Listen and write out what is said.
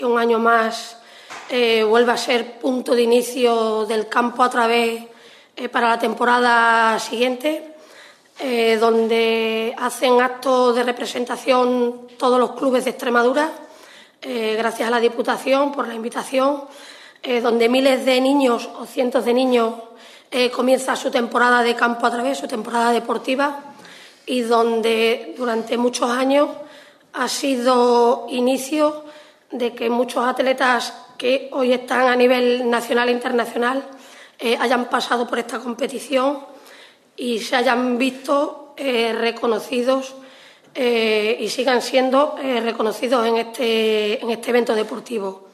un año más vuelve a ser punto de inicio del campo a través para la temporada siguiente, donde hacen actos de representación todos los clubes de Extremadura, gracias a la Diputación por la invitación, donde miles de niños o cientos de niños comienzan su temporada de campo a través, su temporada deportiva, y donde durante muchos años ha sido inicio de que muchos atletas que hoy están a nivel nacional e internacional hayan pasado por esta competición y se hayan visto reconocidos y sigan siendo reconocidos en este evento deportivo.